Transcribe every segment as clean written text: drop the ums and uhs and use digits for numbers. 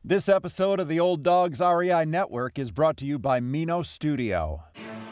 This episode of the Old Dogs REI Network is brought to you by Mino Studio.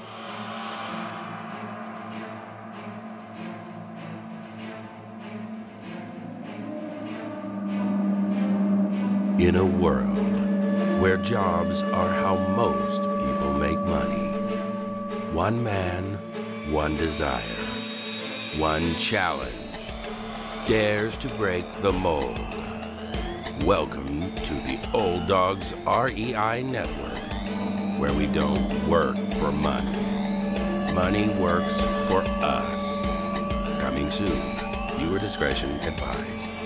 In a world where jobs are how most people make money, one man, one desire, one challenge dares to break the mold. Welcome to the Old Dogs REI Network, where we don't work for money. Money works for us. Coming soon. Viewer discretion advised.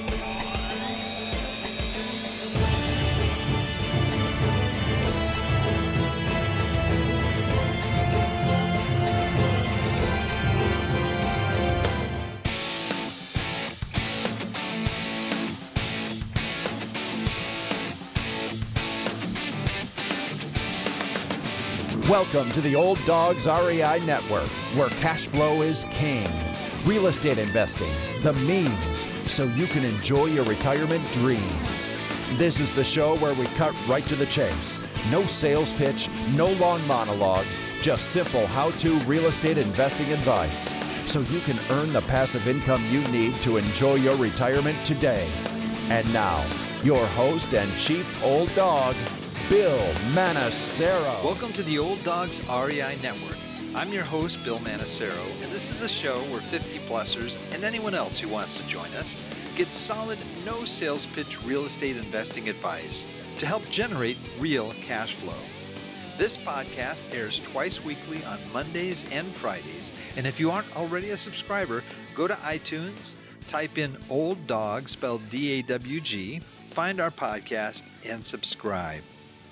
Welcome to the Old Dogs REI Network, where cash flow is king. Real estate investing, the means, so you can enjoy your retirement dreams. This is the show where we cut right to the chase. No sales pitch, no long monologues, just simple how-to real estate investing advice, so you can earn the passive income you need to enjoy your retirement today. And now, your host and chief old dog, Bill Manassero. Welcome to the Old Dogs REI Network. I'm your host, Bill Manassero, and this is the show where 50-plussers and anyone else who wants to join us get solid, no sales pitch real estate investing advice to help generate real cash flow. This podcast airs twice weekly on Mondays and Fridays, and if you aren't already a subscriber, go to iTunes, type in Old Dog, spelled D-A-W-G, find our podcast, and subscribe.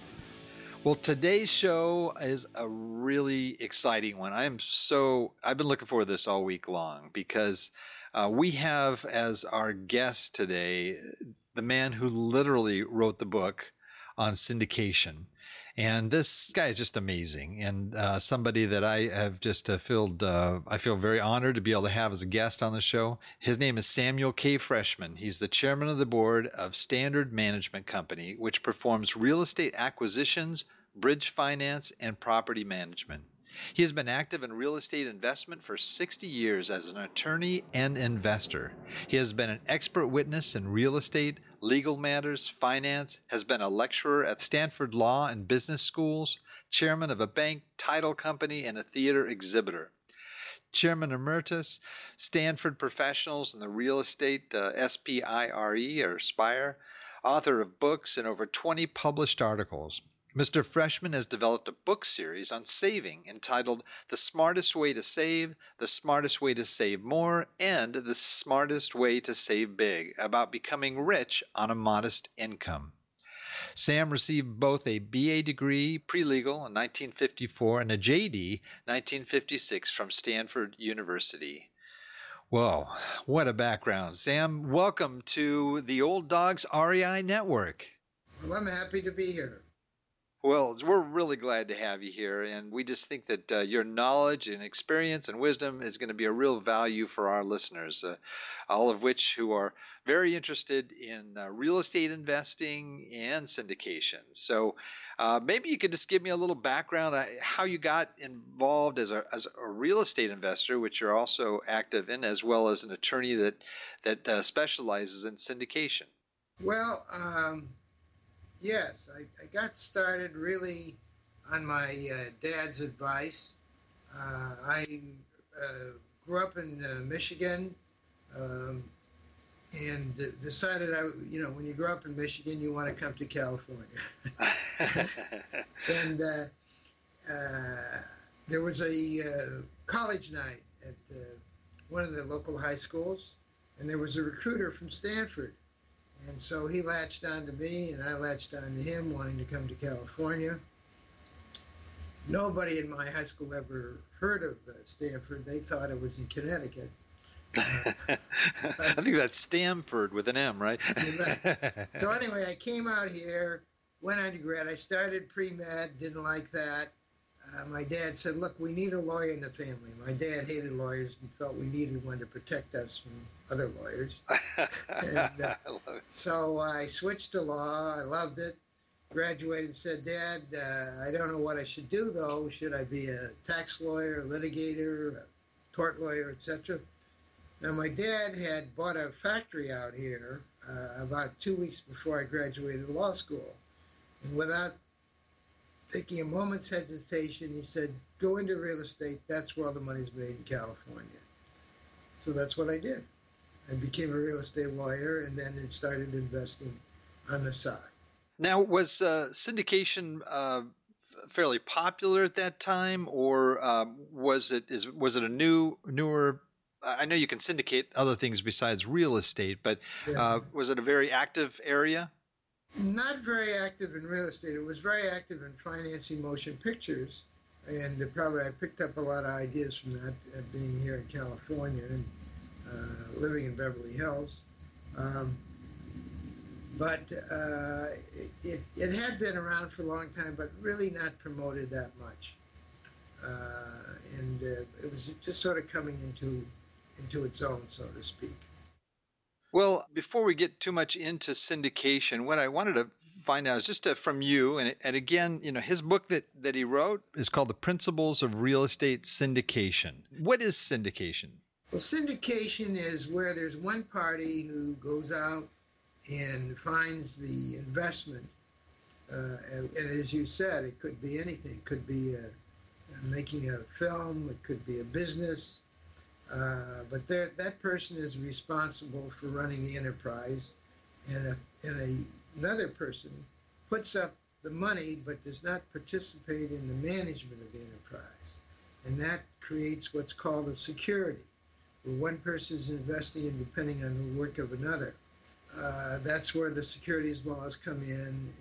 Well, today's show is a really exciting one. I've been looking forward to this all week long because we have as our guest today the man who literally wrote the book on syndication. And this guy is just amazing, and somebody that I have just I feel very honored to be able to have as a guest on the show. His name is Samuel K. Freshman. He's the chairman of the board of Standard Management Company, which performs real estate acquisitions, bridge finance, and property management. He has been active in real estate investment for 60 years as an attorney and investor. He has been an expert witness in real estate, legal matters, finance, has been a lecturer at Stanford Law and Business Schools, chairman of a bank, title company, and a theater exhibitor. Chairman Emeritus, Stanford Professionals in the Real Estate, SPIRE, or SPIRE, author of books and over 20 published articles. Mr. Freshman has developed a book series on saving entitled The Smartest Way to Save, The Smartest Way to Save More, and The Smartest Way to Save Big, about becoming rich on a modest income. Sam received both a BA degree, pre-legal, in 1954 and a JD 1956 from Stanford University. Whoa, what a background. Sam, welcome to the Old Dogs REI Network. Well, I'm happy to be here. Well, we're really glad to have you here, and we just think that your knowledge and experience and wisdom is going to be a real value for our listeners, all of which who are very interested in real estate investing and syndication. So maybe you could just give me a little background how you got involved as a real estate investor, which you're also active in, as well as an attorney that specializes in syndication. Well, yes, I got started really on my dad's advice. I grew up in Michigan and decided, when you grow up in Michigan, you want to come to California. And there was a college night at one of the local high schools, and there was a recruiter from Stanford. And so he latched on to me, and I latched on to him, wanting to come to California. Nobody in my high school ever heard of Stanford. They thought it was in Connecticut. I think that's Stamford with an M, right? Right. So anyway, I came out here, went undergrad. I started pre-med, didn't like that. My dad said, look, we need a lawyer in the family. My dad hated lawyers and felt we needed one to protect us from other lawyers. And, so I switched to law. I loved it. graduated and said, Dad, I don't know what I should do, though. Should I be a tax lawyer, a litigator, a tort lawyer, etc.? Now, my dad had bought a factory out here about 2 weeks before I graduated law school. And without taking a moment's hesitation, he said, go into real estate. That's where all the money's made in California. So that's what I did. I became a real estate lawyer and then started investing on the side. Now, was syndication fairly popular at that time, or was it a newer? I know you can syndicate other things besides real estate, but was it a very active area? Not very active in real estate. It was very active in financing motion pictures, and probably I picked up a lot of ideas from that, being here in California and living in Beverly Hills. But it had been around for a long time, but really not promoted that much. And it was just sort of coming into its own, so to speak. Well, before we get too much into syndication, what I wanted to find out is just from you, and again, his book that he wrote is called The Principles of Real Estate Syndication. What is syndication? Well, syndication is where there's one party who goes out and finds the investment. And as you said, it could be anything. It could be making a film. It could be a business. But that person is responsible for running the enterprise, and another person puts up the money but does not participate in the management of the enterprise. And that creates what's called a security, where one person is investing and depending on the work of another. That's where the securities laws come in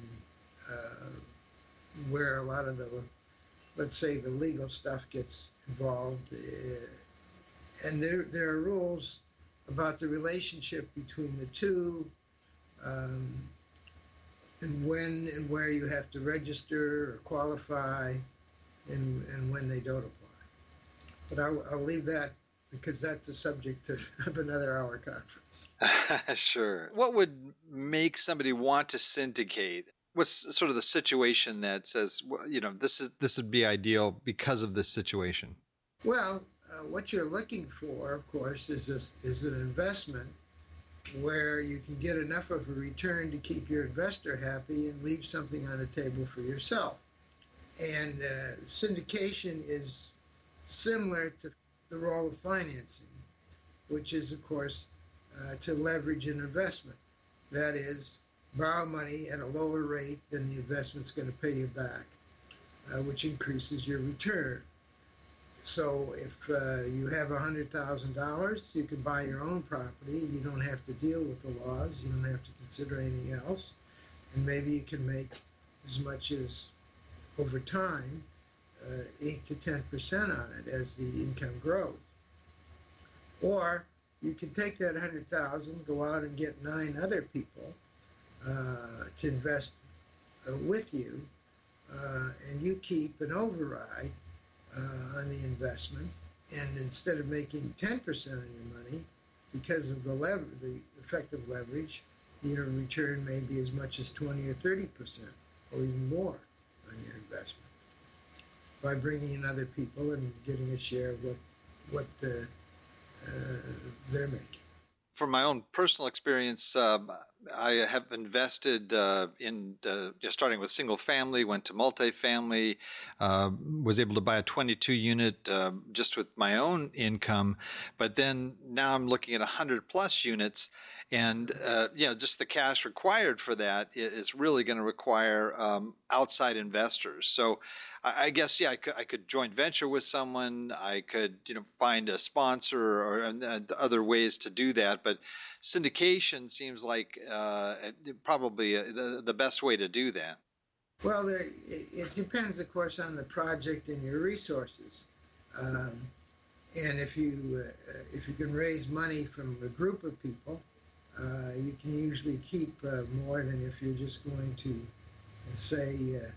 where a lot of the, let's say, the legal stuff gets involved. And there are rules about the relationship between the two, and when and where you have to register or qualify, and when they don't apply. But I'll leave that, because that's a subject of another hour conference. Sure. What would make somebody want to syndicate? What's sort of the situation that says, this would be ideal because of this situation? Well, what you're looking for, of course, is an investment where you can get enough of a return to keep your investor happy and leave something on the table for yourself. And syndication is similar to the role of financing, which is, of course, to leverage an investment. That is, borrow money at a lower rate than the investment's going to pay you back, which increases your return. So if you have $100,000, you can buy your own property. You don't have to deal with the laws. You don't have to consider anything else. And maybe you can make as much as, over time, 8 to 10% on it as the income grows. Or you can take that $100,000, go out and get 9 other people to invest with you, and you keep an override on the investment. And instead of making 10% on your money, because of the effective leverage, your return may be as much as 20 or 30%, or even more on your investment, by bringing in other people and getting a share of what they're making. From my own personal experience, I have invested in starting with single family, went to multifamily, was able to buy a 22 unit just with my own income, but then now I'm looking at 100 plus units. And, just the cash required for that is really going to require outside investors. So I guess, I could joint venture with someone. I could, find a sponsor or other ways to do that. But syndication seems like probably the best way to do that. Well, it depends, of course, on the project and your resources. And if you can raise money from a group of people, you can usually keep more than if you're just going to, say,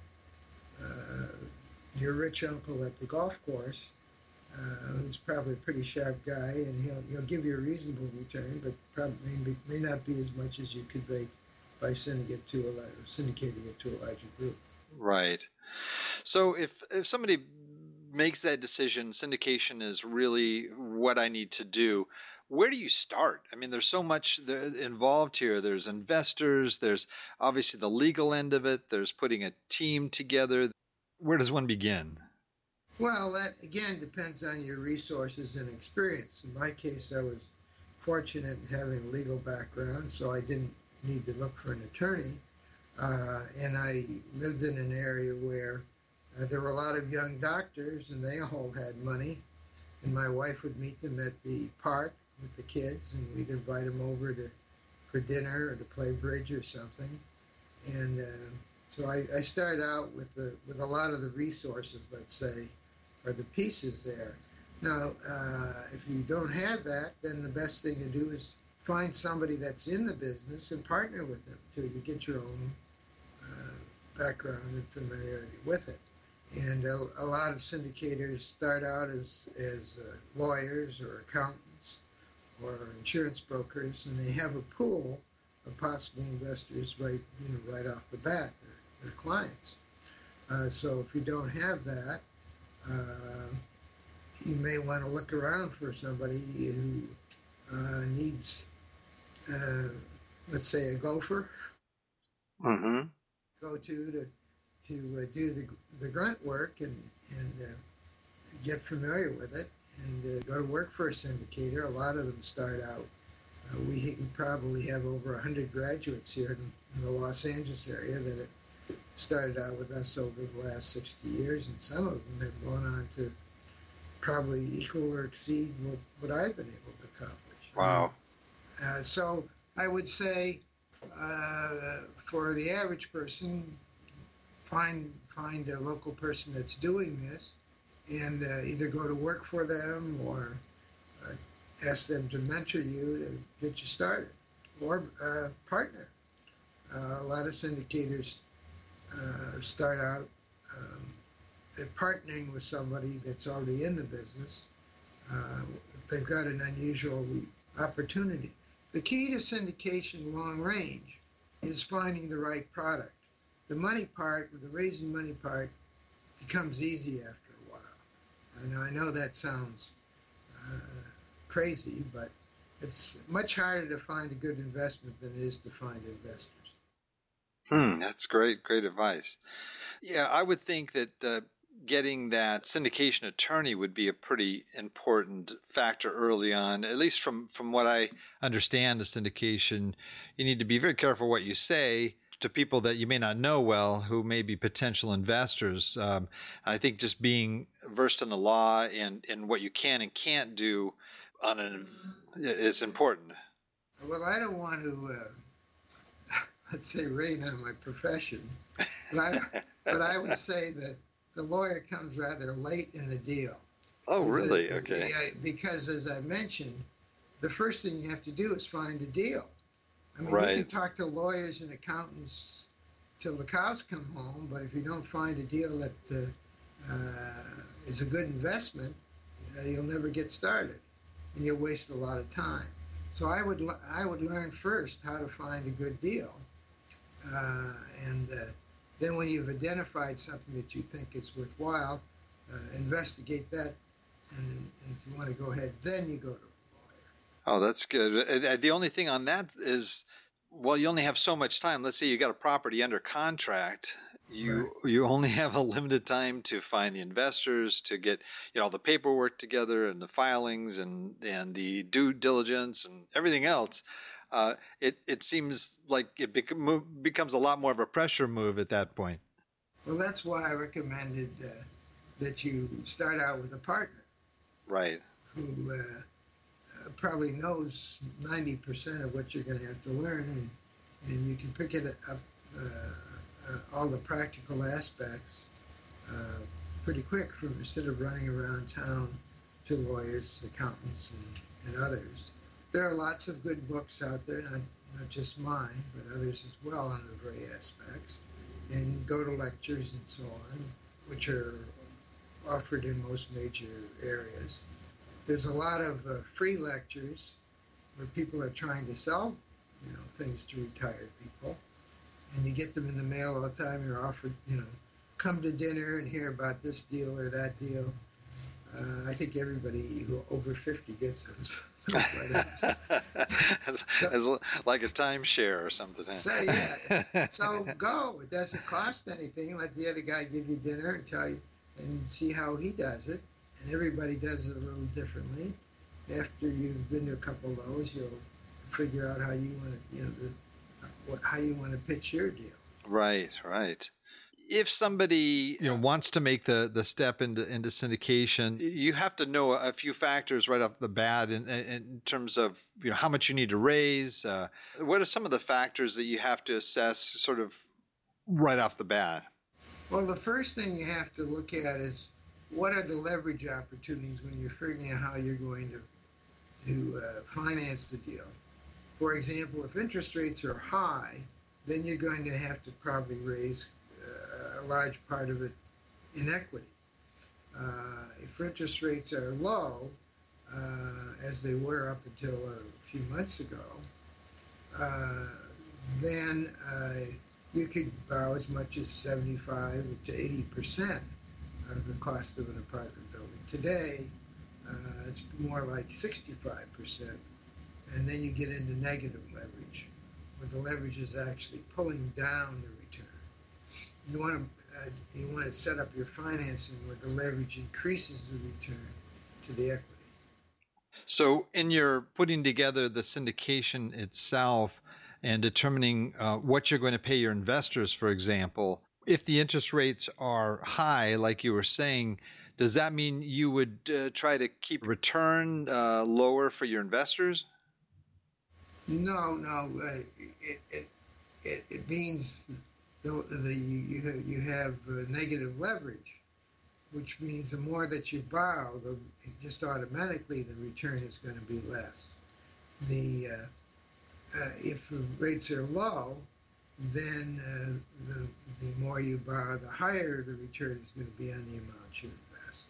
your rich uncle at the golf course, who's probably a pretty sharp guy, and he'll give you a reasonable return, but probably may not be as much as you could make by syndicating it to a larger group. Right. So if somebody makes that decision, syndication is really what I need to do, where do you start? I mean, there's so much involved here. There's investors, there's obviously the legal end of it, there's putting a team together. Where does one begin? Well, that again depends on your resources and experience. In my case, I was fortunate in having a legal background, so I didn't need to look for an attorney. And I lived in an area where there were a lot of young doctors, and they all had money. And my wife would meet them at the park with the kids, and we'd invite them over for dinner or to play bridge or something. And so I started out with a lot of the resources, let's say, or the pieces there. Now, if you don't have that, then the best thing to do is find somebody that's in the business and partner with them till you get your own background and familiarity with it. And a lot of syndicators start out as lawyers or accountants or insurance brokers, and they have a pool of possible investors right off the bat, their clients. So if you don't have that, you may want to look around for somebody who needs, let's say, a gopher. Mm-hmm. Go to do the grunt work and get familiar with it and go to work for a syndicator. A lot of them start out. We probably have over 100 graduates here in the Los Angeles area that have started out with us over the last 60 years, and some of them have gone on to probably equal or exceed what I've been able to accomplish. Wow. So I would say for the average person, find a local person that's doing this and either go to work for them or ask them to mentor you to get you started, or partner. A lot of syndicators start out partnering with somebody that's already in the business. They've got an unusual opportunity. The key to syndication long range is finding the right product. The money part, the raising money part, becomes easy after a while. I know that sounds crazy, but it's much harder to find a good investment than it is to find investors. That's great advice. Yeah, I would think that getting that syndication attorney would be a pretty important factor early on. At least from what I understand of syndication, you need to be very careful what you say to people that you may not know well, who may be potential investors. I think just being versed in the law and what you can and can't do is important. Well, I don't want to, let's say, rain on my profession, but I would say that the lawyer comes rather late in the deal. Oh, really? Okay. Because as I mentioned, the first thing you have to do is find a deal. I mean, right. You can talk to lawyers and accountants till the cows come home, but if you don't find a deal that is a good investment, you'll never get started, and you'll waste a lot of time. So I would learn first how to find a good deal, and then when you've identified something that you think is worthwhile, investigate that, and if you want to go ahead, then you go to the lawyer. Oh, that's good. The only thing on that is, well, you only have so much time. Let's say you got a property under contract. You only have a limited time to find the investors, to get all the paperwork together and the filings and the due diligence and everything else. It seems like it becomes a lot more of a pressure move at that point. Well, that's why I recommended that you start out with a partner. Right. Who probably knows 90% of what you're going to have to learn, and you can pick it up, all the practical aspects pretty quick instead of running around town to lawyers, accountants, and others. There are lots of good books out there, not just mine, but others as well on the very aspects. And go to lectures and so on, which are offered in most major areas. There's a lot of free lectures where people are trying to sell, things to retired people. and you get them in the mail all the time. You're offered, come to dinner and hear about this deal or that deal. I think everybody who over 50 gets those. as like a timeshare or something. So yeah, so go. It doesn't cost anything. Let the other guy give you dinner and tell you, and see how he does it. And everybody does it a little differently. After you've been to a couple of those, you'll figure out how you want to, how you want to pitch your deal. Right. If somebody wants to make the step into syndication, you have to know a few factors right off the bat in terms of how much you need to raise. What are some of the factors that you have to assess sort of right off the bat? Well, the first thing you have to look at is what are the leverage opportunities when you're figuring out how you're going to finance the deal. For example, if interest rates are high, then you're going to have to probably raise a large part of it in equity. If interest rates are low, as they were up until a few months ago, then you could borrow as much as 75 to 80% of the cost of an apartment building. Today, it's more like 65%, and then you get into negative leverage, where the leverage is actually pulling down the return. You want to set up your financing where the leverage increases the return to the equity. So in your putting together the syndication itself and determining what you're going to pay your investors, for example, if the interest rates are high, like you were saying, does that mean you would try to keep return lower for your investors? No. It means you have negative leverage, which means the more that you borrow, just automatically the return is going to be less. If the rates are low, then the more you borrow, the higher the return is going to be on the amount you invest.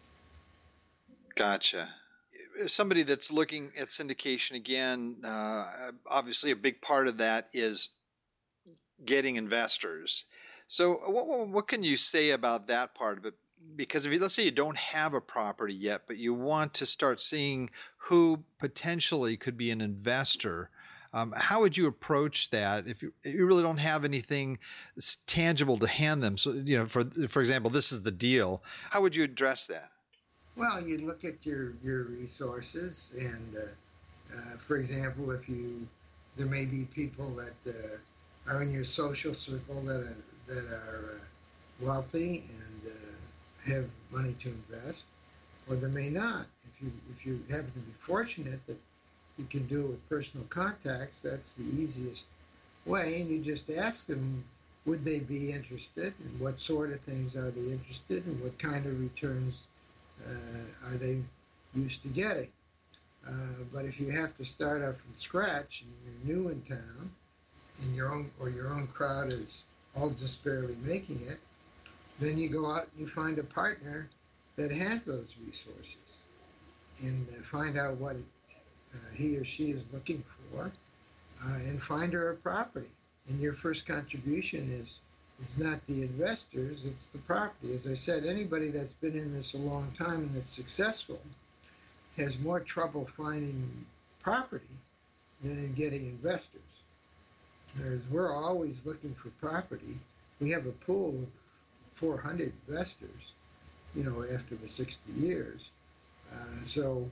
Gotcha. Somebody that's looking at syndication again, obviously a big part of that is getting investors. So what can you say about that part of it? Because let's say you don't have a property yet, but you want to start seeing who potentially could be an investor, how would you approach that if you really don't have anything tangible to hand them? So, for example, this is the deal. How would you address that? Well, you look at your resources, and for example, there may be people that are in your social circle that are wealthy and have money to invest, or there may not. If you happen to be fortunate that you can do it with personal contacts, that's the easiest way, and you just ask them, would they be interested, and what sort of things are they interested in, what kind of returns are they used to getting. But if you have to start out from scratch and you're new in town, and your own crowd is all just barely making it, then you go out and you find a partner that has those resources, and find out what he or she is looking for, and find her a property. And your first contribution is not the investors, it's the property. As I said, anybody that's been in this a long time and that's successful has more trouble finding property than in getting investors. Whereas we're always looking for property. We have a pool of 400 investors, after the 60 years. So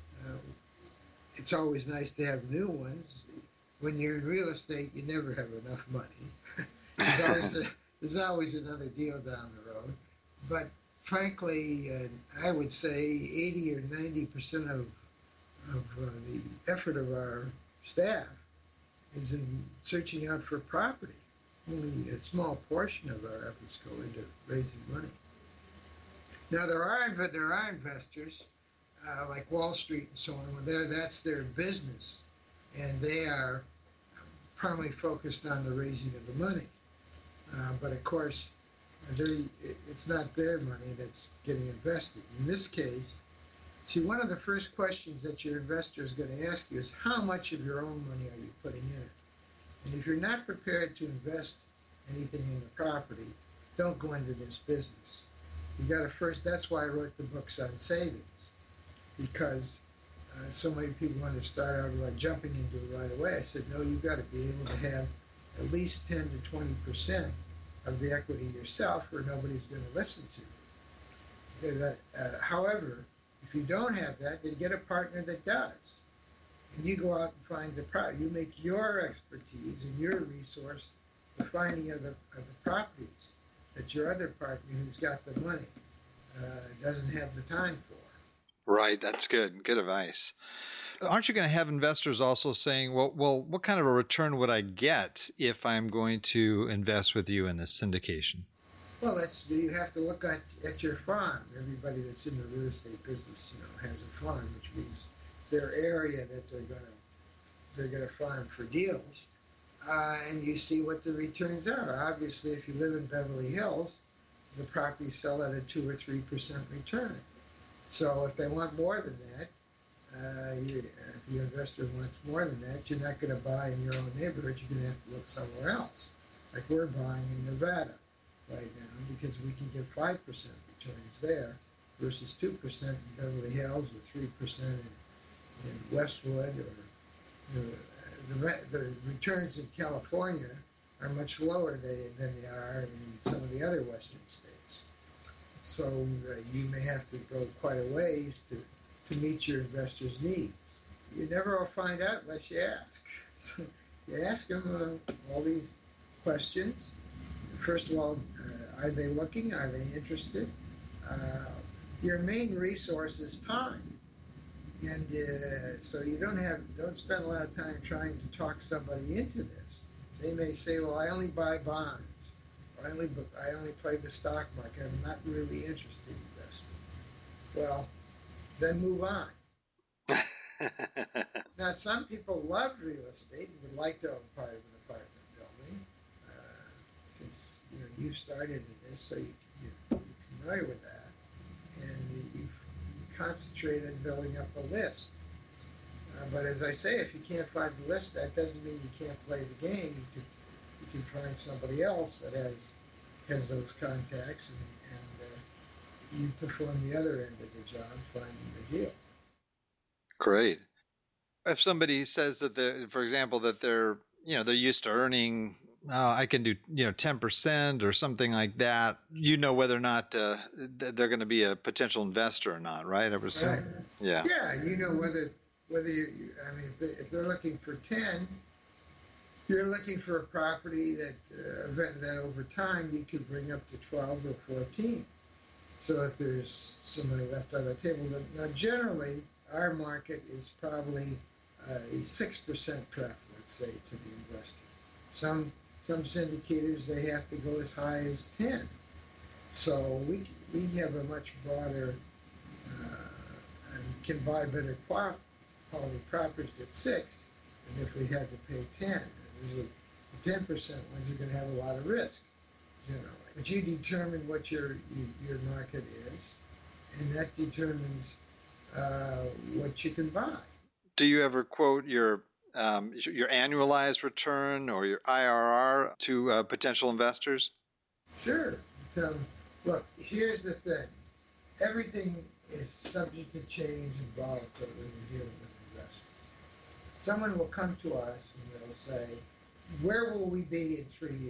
it's always nice to have new ones. When you're in real estate, you never have enough money. There's always another deal down the road. But frankly, I would say 80 or 90% of the effort of our staff is in searching out for property. Only a small portion of our efforts go into raising money. Now there are investors like Wall Street and so on. That's their business, and they are primarily focused on the raising of the money. But of course, it's not their money that's getting invested. In this case, see, one of the first questions that your investor is going to ask you is how much of your own money are you putting in it? And if you're not prepared to invest anything in the property, don't go into this business. You got to first, that's why I wrote the books on savings, because so many people want to start out by jumping into it right away. I said, no, you've got to be able to have at least 10 to 20% of the equity yourself, or nobody's going to listen to you. However, if you don't have that, then get a partner that does. And you go out and find the product. You make your expertise and your resource the finding of the properties that your other partner who's got the money doesn't have the time for. Right. That's good. Good advice. Aren't you going to have investors also saying, well, what kind of a return would I get if I'm going to invest with you in this syndication? Well, you have to look at your farm. Everybody that's in the real estate business, has a farm, which means their area that they're gonna farm for deals, and you see what the returns are. Obviously, if you live in Beverly Hills, the properties sell at a 2 or 3% return. So if they want more than that, if the investor wants more than that, you're not going to buy in your own neighborhood. You're going to have to look somewhere else. Like we're buying in Nevada right now because we can get 5% returns there versus 2% in Beverly Hills or 3% in Westwood. Or the returns in California are much lower than they are in some of the other western states. So you may have to go quite a ways to meet your investors' needs. You never will find out unless you ask. So you ask them all these questions. First of all, are they looking? Are they interested? Your main resource is time. And so you don't spend a lot of time trying to talk somebody into this. They may say, well, I only buy bonds. Or I only play the stock market. I'm not really interested in investing. Well, then move on. Now, some people love real estate and would like to own part of an apartment building. Since you started in this, so you're familiar with that, and you've concentrated on building up a list. But as I say, if you can't find the list, that doesn't mean you can't play the game. You can find somebody else that has those contacts, and you perform the other end of the job, finding the deal. Great. If somebody says that for example, that they're used to earning, I can do 10% or something like that, whether or not they're going to be a potential investor or not, right? I presume. Right. Yeah. Yeah, whether if they're looking for 10, you're looking for a property that over time you could bring up to 12 or 14. So that there's some money left on the table. Now, generally, our market is probably a 6% pref, let's say, to the investor. Some syndicators, they have to go as high as 10. So we have a much broader and can buy better quality properties at 6 than if we had to pay 10. The 10% ones are going to have a lot of risk, generally. But you determine what your market is, and that determines what you can buy. Do you ever quote your annualized return or your IRR to potential investors? Sure. Look, here's the thing. Everything is subject to change and volatile when you're dealing with investors. Someone will come to us and they'll say, where will we be in 3 years?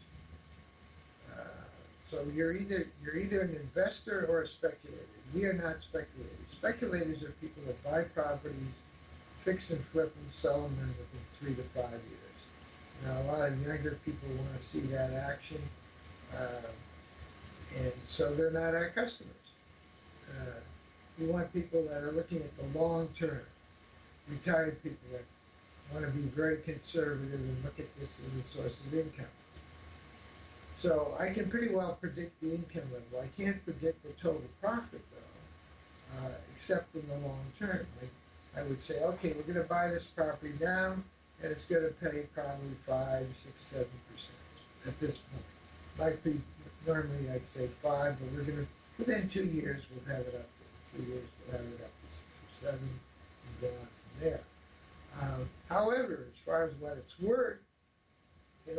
So you're either an investor or a speculator. We are not speculators. Speculators are people that buy properties, fix and flip them, sell them within 3 to 5 years. Now, a lot of younger people want to see that action, and so they're not our customers. We want people that are looking at the long term, retired people that want to be very conservative and look at this as a source of income. So I can pretty well predict the income level. I can't predict the total profit, though, except in the long term. Like I would say, okay, we're going to buy this property now, and it's going to pay probably 5, 6, 7% at this point. Might be normally I'd say 5, but we're going to within 2 years we'll have it up. In 3 years we'll have it up to 6 or 7, and go on from there. However, as far as what it's worth, it'll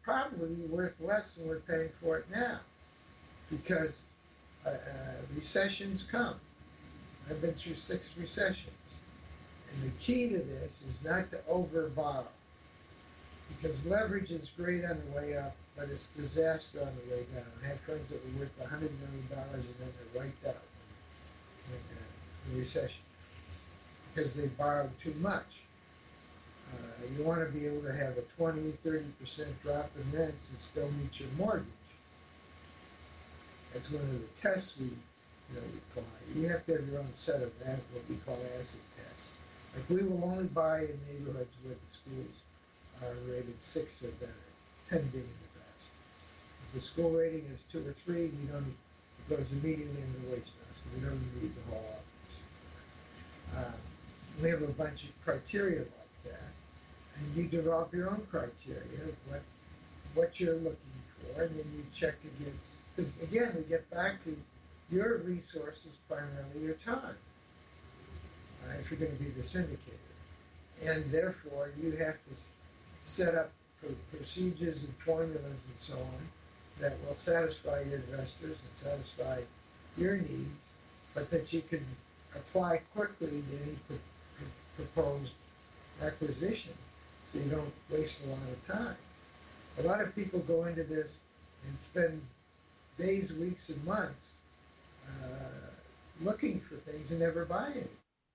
probably be worth less than we're paying for it now, because recessions come. I've been through 6 recessions. And the key to this is not to overborrow, because leverage is great on the way up, but it's disaster on the way down. I have friends that were worth $100 million and then they're wiped out in the recession because they borrowed too much. You want to be able to have a 20, 30% drop in rents and still meet your mortgage. That's one of the tests we apply. You have to have your own set of what we call acid tests. Like, we will only buy in neighborhoods where the schools are rated 6 or better, 10 being the best. If the school rating is 2 or 3, it goes immediately in the waste basket. We don't need the whole office. We have a bunch of criteria like that, and you develop your own criteria of what you're looking for, and then you check against, because again, we get back to your resources, primarily your time, if you're going to be the syndicator. And therefore, you have to set up procedures and formulas and so on that will satisfy your investors and satisfy your needs, but that you can apply quickly to any proposed acquisition, so you don't waste a lot of time. A lot of people go into this and spend days, weeks, and months looking for things and never buy any.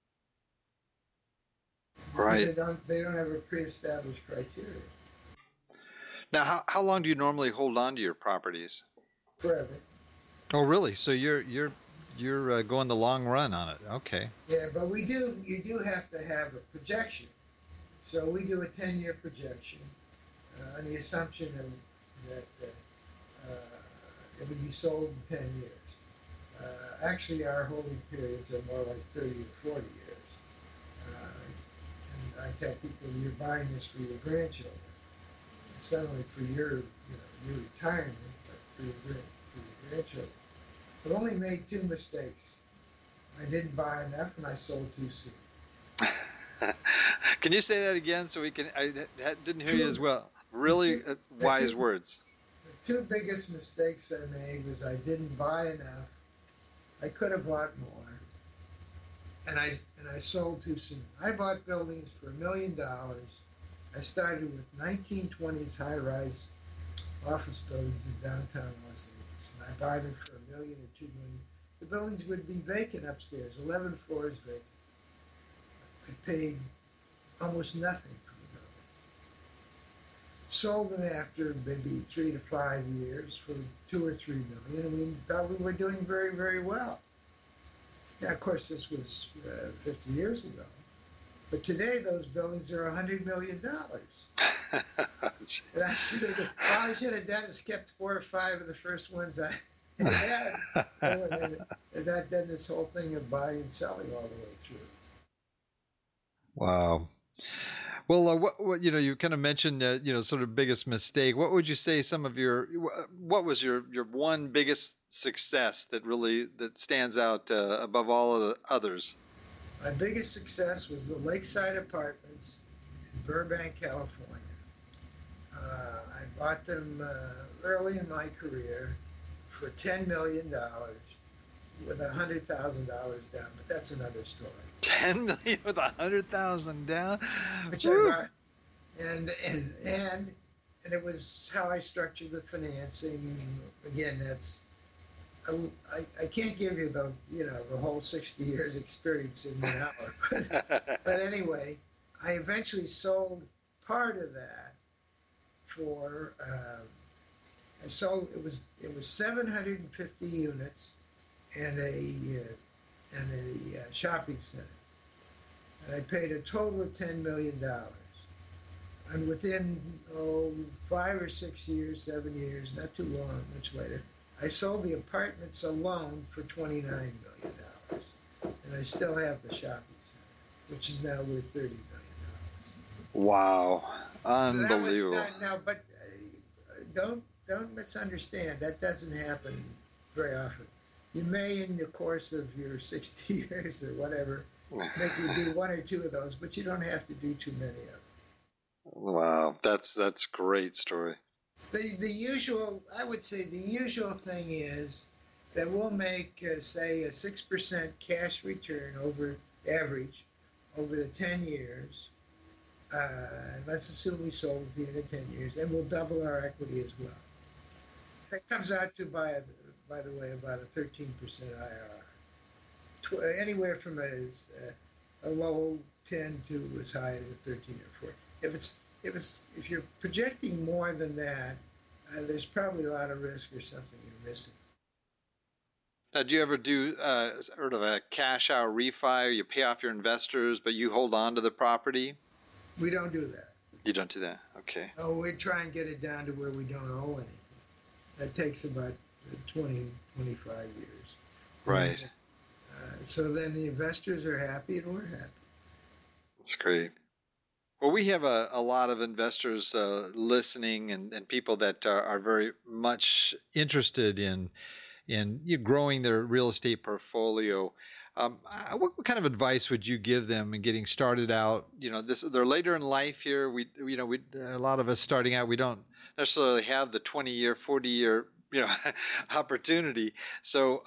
Right. They don't have a pre-established criteria. Now, how long do you normally hold on to your properties? Forever. Oh, really? So you're going the long run on it. Okay. Yeah, but you do have to have a projection. So we do a 10-year projection on the assumption that it would be sold in 10 years. Actually, our holding periods are more like 30 or 40 years. And I tell people, you're buying this for your grandchildren. It's not only for your retirement, but for your grandchildren. I've only made 2 mistakes. I didn't buy enough, and I sold too soon. Can you say that again so we can? I didn't hear you as well. Really wise words. The 2 biggest mistakes I made was I didn't buy enough. I could have bought more, and I sold too soon. I bought buildings for $1 million. I started with 1920s high-rise office buildings in downtown Los Angeles, and I buy them for $1 million or $2 million. The buildings would be vacant upstairs, 11 floors vacant. I paid almost nothing for the building. Sold them after maybe 3 to 5 years for $2 or $3 million, and we thought we were doing very, very well. Now, of course, this was 50 years ago. But today, those buildings are $100 million. And I should have done is kept 4 or 5 of the first ones I had. And not done this whole thing of buying and selling all the way through. Wow. Well, what you kind of mentioned, sort of biggest mistake. What would you say what was your one biggest success that stands out above all of the others? My biggest success was the Lakeside Apartments in Burbank, California. I bought them early in my career for $10 million with $100,000 down, but that's another story. $10 million with $100,000 down, which I bought, and it was how I structured the financing. Again, that's I can't give you the whole 60 years experience in 1 hour, but anyway, I eventually sold part of that for it was 750 units and a shopping center, and I paid a total of $10 million. And within 5 or 6 years, 7 years, not too long, much later, I sold the apartments alone for $29 million, and I still have the shopping center, which is now worth $30 million. Wow, unbelievable! So but don't misunderstand. That doesn't happen very often. You may, in the course of your 60 years or whatever, make you do 1 or 2 of those, but you don't have to do too many of them. Wow, that's a great story. The usual, I would say the usual thing is that we'll make, say, a 6% cash return over average over the 10 years. Let's assume we sold at the end of 10 years, and we'll double our equity as well. That comes out to, by the way, about a 13% IRR. Anywhere from a low 10 to as high as a 13 or 14. If you're projecting more than that, there's probably a lot of risk or something you're missing. Now, do you ever do sort of a cash out refi, or you pay off your investors, but you hold on to the property? We don't do that. You don't do that? Okay. Oh, we try and get it down to where we don't owe anything. That takes about 20, 25 years. Right. So then the investors are happy and we're happy. That's great. Well, we have a lot of investors listening and people that are very much interested in growing their real estate portfolio. What kind of advice would you give them in getting started out? They're later in life here. A lot of us starting out, we don't necessarily have the 20-year, 40-year, opportunity. So,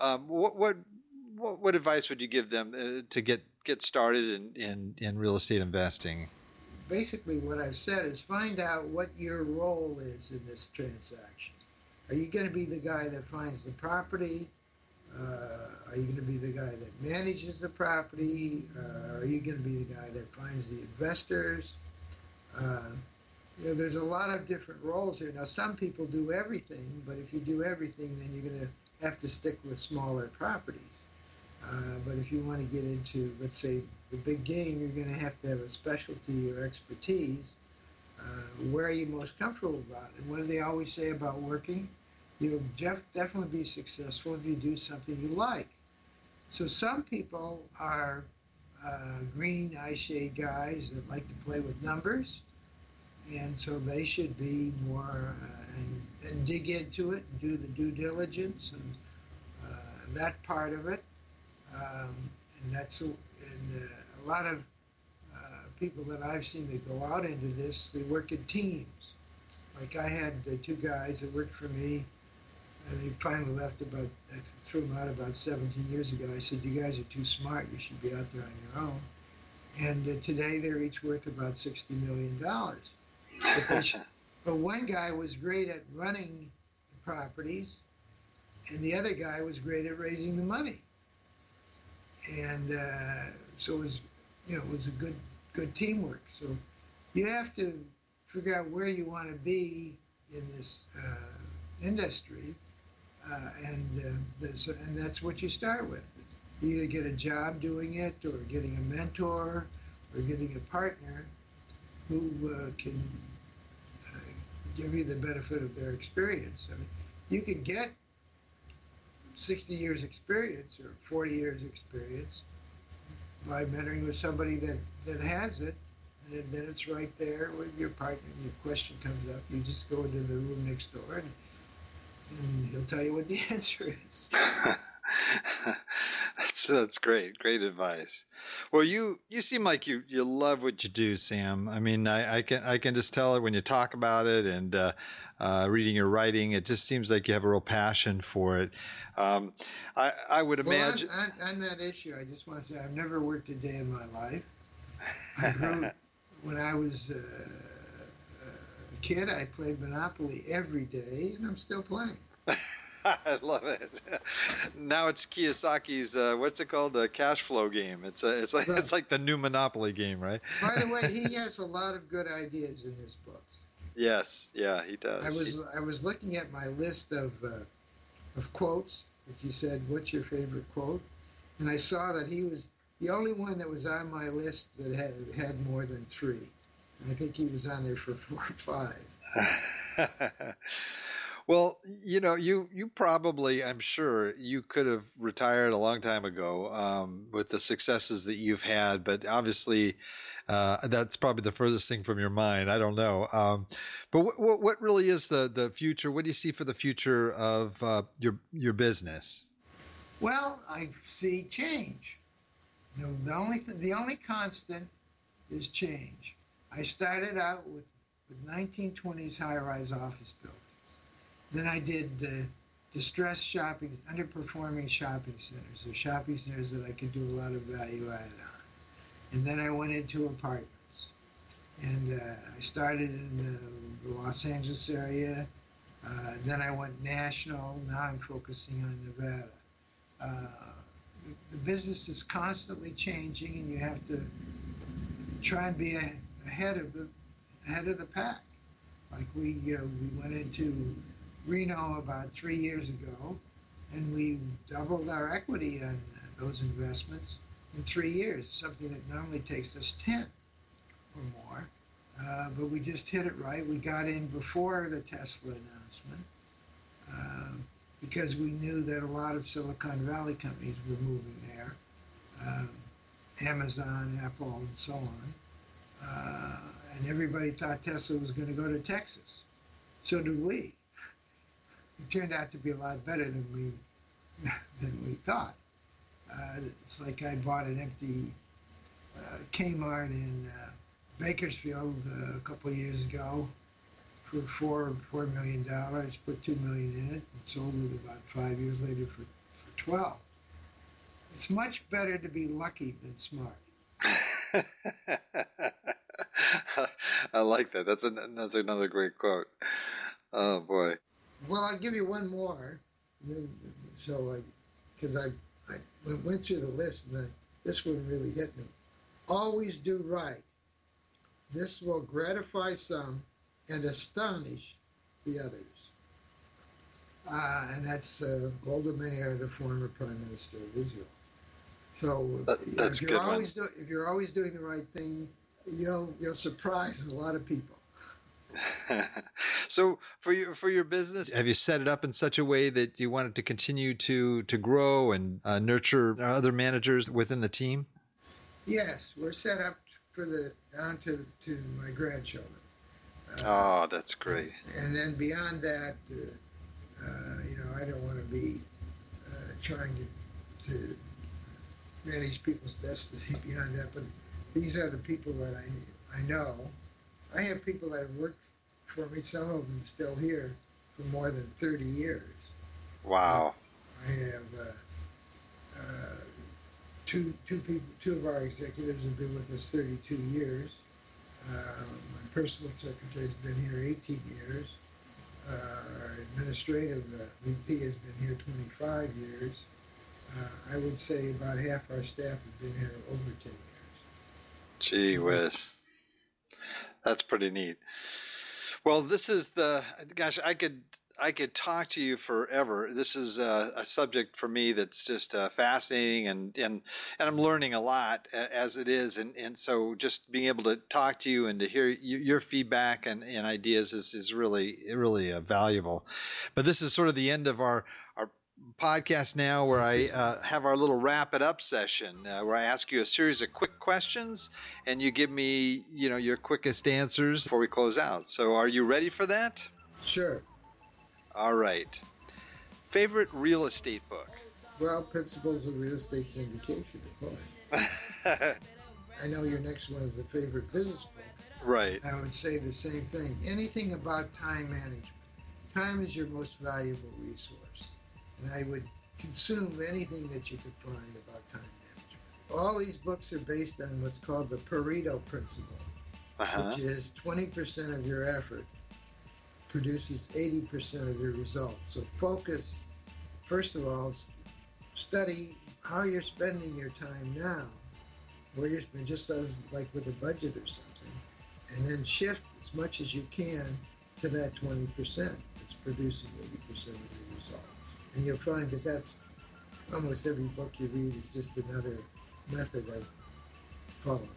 what advice would you give them to get started in real estate investing? Basically, what I've said is find out what your role is in this transaction. Are you going to be the guy that finds the property? Are you going to be the guy that manages the property? Are you going to be the guy that finds the investors? There's a lot of different roles here. Now, some people do everything, but if you do everything, then you're going to have to stick with smaller properties. But if you want to get into, let's say, the big game, you're going to have a specialty or expertise. Where are you most comfortable about? And what do they always say about working? You'll definitely be successful if you do something you like. So some people are green eye shade guys that like to play with numbers. And so they should be more and dig into it and do the due diligence and that part of it. And a lot of people that I've seen that go out into this, they work in teams. Like I had the two guys that worked for me, and they finally left I threw them out about 17 years ago. I said, you guys are too smart. You should be out there on your own. And today they're each worth about $60 million. But one guy was great at running the properties, and the other guy was great at raising the money. And so it was a good teamwork. So you have to figure out where you want to be in this industry, and that's what you start with. You either get a job doing it, or getting a mentor, or getting a partner who can give you the benefit of their experience. I mean, you can get 60 years experience or 40 years experience by mentoring with somebody that has it, and then it's right there with your partner. And your question comes up, you just go into the room next door and he'll tell you what the answer is. That's great advice. Well, you seem like you love what you do, Sam. I mean, I can just tell it when you talk about it, and reading your writing, it just seems like you have a real passion for it. I would imagine. On that issue, I just want to say I've never worked a day in my life. I grew when I was a kid. I played Monopoly every day, and I'm still playing. I love it. Now it's Kiyosaki's what's it called? The cash flow game. It's like the new Monopoly game, right? By the way, he has a lot of good ideas in his books. Yes, yeah, he does. I was looking at my list of quotes that you said, "What's your favorite quote?" And I saw that he was the only one that was on my list that had more than 3. I think he was on there for 4 or 5. Well, you probably, I'm sure, you could have retired a long time ago with the successes that you've had, but obviously that's probably the furthest thing from your mind. I don't know. But what really is the future? What do you see for the future of your business? Well, I see change. The only constant is change. I started out with 1920s high-rise office buildings. Then I did distressed shopping, underperforming shopping centers, or shopping centers that I could do a lot of value add on. And then I went into apartments. And I started in the Los Angeles area. Then I went national. Now I'm focusing on Nevada. The business is constantly changing, and you have to try and be ahead of the pack. Like we went into Reno about 3 years ago, and we doubled our equity on those investments in 3 years, something that normally takes us 10 or more. But we just hit it right. We got in before the Tesla announcement because we knew that a lot of Silicon Valley companies were moving there, Amazon, Apple, and so on. And everybody thought Tesla was going to go to Texas. So did we. It turned out to be a lot better than we thought. It's like I bought an empty Kmart in Bakersfield a couple of years ago for $4 million, put $2 million in it, and sold it about 5 years later for 12. It's much better to be lucky than smart. I like that. That's another great quote. Oh boy. Well, I'll give you one more. So, because I went through the list, and this one really hit me. Always do right. This will gratify some and astonish the others. And that's Golda Meir, the former Prime Minister of Israel. So that's if you're always doing the right thing, you'll surprise a lot of people. So for your business, have you set it up in such a way that you want it to continue to grow and nurture other managers within the team? Yes, we're set up for down to my grandchildren. Oh, that's great. And then beyond that, I don't want to be trying to manage people's destiny beyond that, but these are the people that I know. I have people that have worked for me, some of them still here, for more than 30 years. Wow. I have two of our executives have been with us 32 years. My personal secretary has been here 18 years. Our administrative VP has been here 25 years. I would say about half our staff have been here over 10 years. Gee whiz. That's pretty neat. Well, this is I could talk to you forever. This is a subject for me that's just fascinating, and I'm learning a lot as it is. And so just being able to talk to you and to hear your feedback and ideas is really, really valuable. But this is sort of the end of our podcast now, where I have our little wrap it up session where I ask you a series of quick questions and you give me, your quickest answers before we close out. So are you ready for that? Sure. All right. Favorite real estate book? Well, Principles of Real Estate Syndication, of course. I know your next one is a favorite business book. Right. I would say the same thing. Anything about time management. Time is your most valuable resource. And I would consume anything that you could find about time management. All these books are based on what's called the Pareto principle, which is 20% of your effort produces 80% of your results. So focus, first of all, study how you're spending your time now, where you're spending, just as like with a budget or something, and then shift as much as you can to that 20% that's producing 80% of your results. And you'll find that that's almost every book you read is just another method of following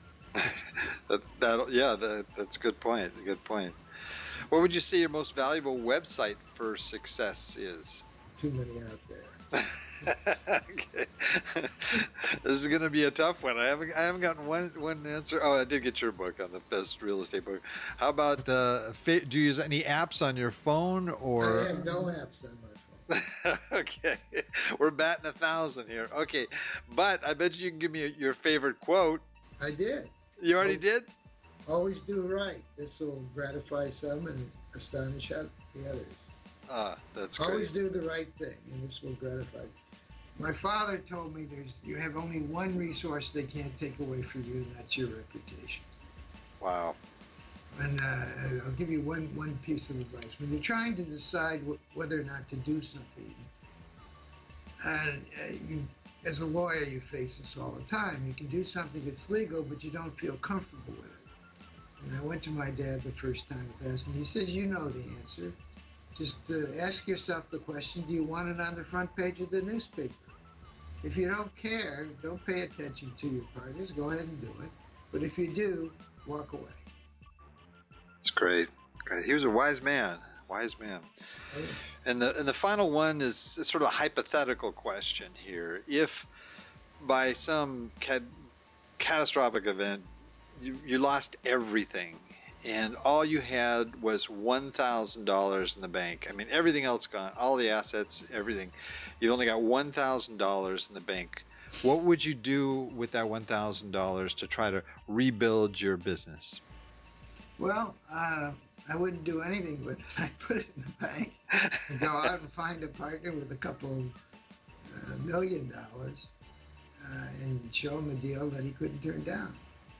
that. That's a good point. Good point. What would you say your most valuable website for success is? Too many out there. Okay. This is going to be a tough one. I haven't gotten one answer. Oh, I did get your book on the best real estate book. How about do you use any apps on your phone or? I have no apps on my phone. Okay, we're batting 1,000 here. Okay, but I bet you can give me your favorite quote. I did. You already did? Always do right. This will gratify some and astonish the others. That's great. Always do the right thing, and this will gratify you. My father told me you have only one resource they can't take away from you, and that's your reputation. Wow. And I'll give you one piece of advice. When you're trying to decide whether or not to do something, as a lawyer, you face this all the time. You can do something that's legal, but you don't feel comfortable with it. And I went to my dad the first time with this, and he says, you know the answer. Just ask yourself the question, do you want it on the front page of the newspaper? If you don't care, don't pay attention to your partners, go ahead and do it. But if you do, walk away. It's great. Great. He was a wise man. Wise man. Oh, yeah. And the final one is sort of a hypothetical question here. If by some catastrophic event you lost everything and all you had was $1,000 in the bank, I mean everything else gone, all the assets, everything, you only got $1,000 in the bank, what would you do with that $1,000 to try to rebuild your business? Well, I wouldn't do anything with it. I'd put it in the bank and go out and find a partner with a couple $1 million and show him a deal that he couldn't turn down.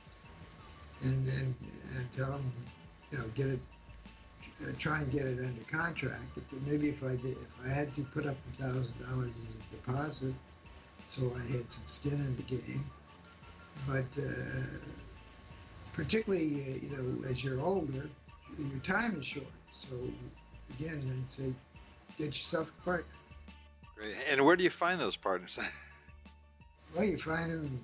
And tell him, get it, try and get it under contract. Maybe if I had to put up $1,000 as a deposit, so I had some skin in the game. But particularly, as you're older, your time is short. So again, I'd say get yourself a partner. Great. And where do you find those partners? Well, you find them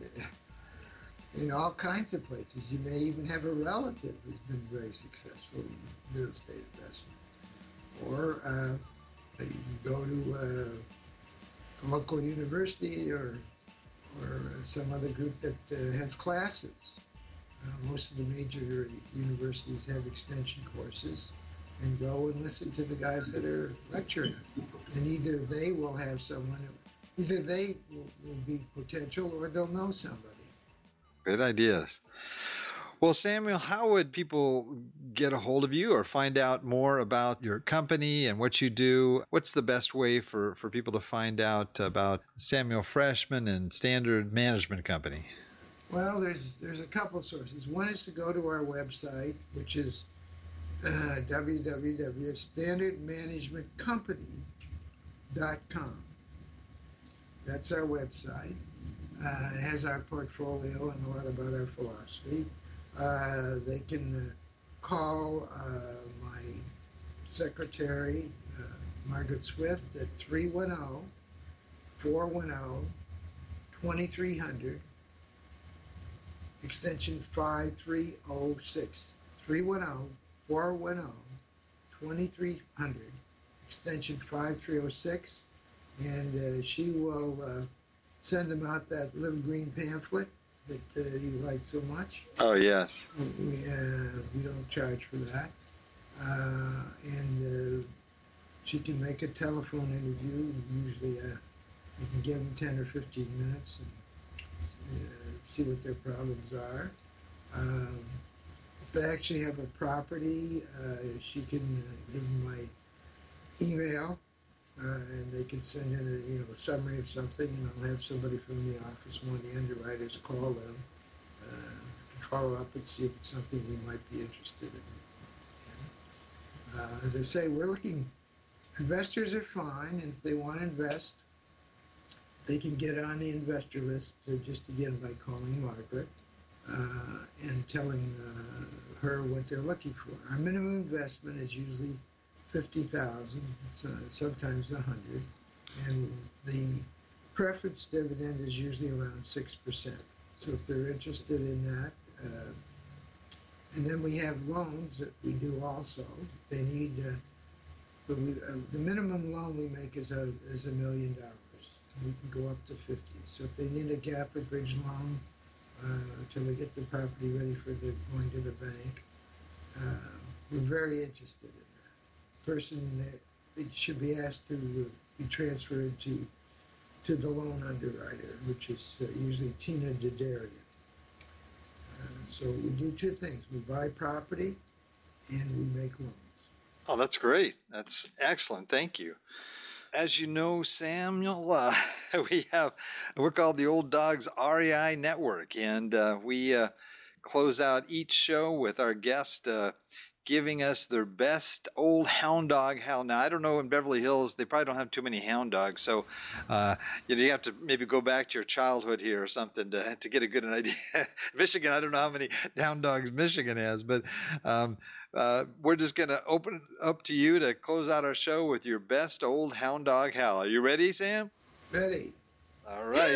in all kinds of places. You may even have a relative who's been very successful in real estate investment. Or you can go to a local university or some other group that has classes. Most of the major universities have extension courses, and go and listen to the guys that are lecturing. And either they will have someone, either they will be potential or they'll know somebody. Great ideas. Well, Samuel, how would people get a hold of you or find out more about your company and what you do? What's the best way for people to find out about Samuel Freshman and Standard Management Company? Well, there's a couple of sources. One is to go to our website, which is www.standardmanagementcompany.com. That's our website. It has our portfolio and a lot about our philosophy. They can call my secretary, Margaret Swift, at 310-410-2300. Extension 5306, 310-410-2300, extension 5306, and she will send them out that little green pamphlet that you like so much. Oh, yes. We don't charge for that. And she can make a telephone interview. Usually you can give them 10 or 15 minutes and see what their problems are. If they actually have a property, she can give them my email, and they can send in a summary of something, and I'll have somebody from the office, one of the underwriters, call them, follow up and see if it's something we might be interested in. As I say, investors are fine, and if they want to invest, they can get on the investor list just again by calling Margaret and telling her what they're looking for. Our minimum investment is usually $50,000, sometimes $100,000, and the preference dividend is usually around 6%. So if they're interested in that, and then we have loans that we do also. They need the minimum loan we make is $1 million. We can go up to 50. So if they need a gap or bridge loan until they get the property ready for going to the bank, we're very interested in that. Person it should be asked to be transferred to the loan underwriter, which is usually Tina Dedarian. So we do two things: we buy property and we make loans. Oh, that's great. That's excellent. Thank you. As you know, Samuel, we're called the Old Dogs REI Network, and we close out each show with our guest giving us their best old hound dog howl. Now, I don't know, in Beverly Hills, they probably don't have too many hound dogs, so you have to maybe go back to your childhood here or something to get a good idea. Michigan, I don't know how many hound dogs Michigan has, but we're just going to open it up to you to close out our show with your best old hound dog howl. Are you ready, Sam? Ready. All right.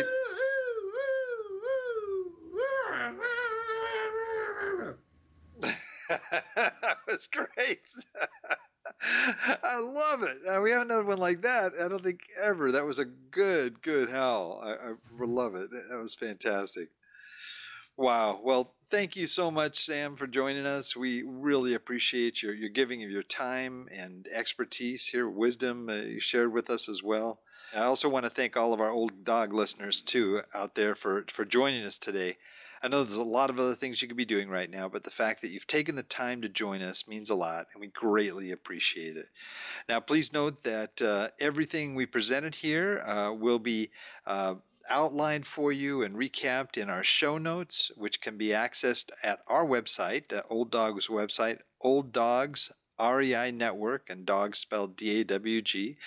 That was great. I love it. We haven't done one like that, I don't think, ever. That was a good howl. I love it. That was fantastic. Wow. Well, thank you so much, Sam, for joining us. We really appreciate your giving of your time and expertise here, wisdom you shared with us as well. I also want to thank all of our Old Dog listeners, too, out there for joining us today. I know there's a lot of other things you could be doing right now, but the fact that you've taken the time to join us means a lot, and we greatly appreciate it. Now, please note that everything we presented here will be outlined for you and recapped in our show notes, which can be accessed at our website, Old Dog's website, Old Dogs REI Network, and dog spelled DAWG,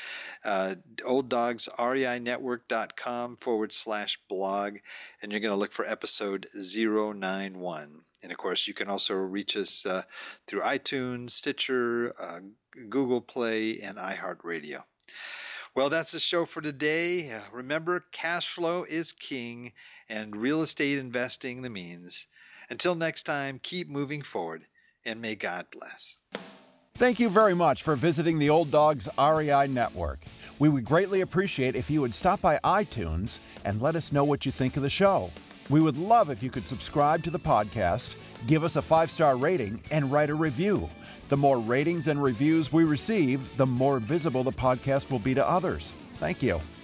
olddogsreinetwork.com/blog, and you're going to look for episode 091. And of course, you can also reach us through iTunes, Stitcher, Google Play, and iHeartRadio. Well, that's the show for today. Remember, cash flow is king and real estate investing the means. Until next time, keep moving forward, and may God bless. Thank you very much for visiting the Old Dogs REI Network. We would greatly appreciate if you would stop by iTunes and let us know what you think of the show. We would love if you could subscribe to the podcast, give us a 5-star rating, and write a review. The more ratings and reviews we receive, the more visible the podcast will be to others. Thank you.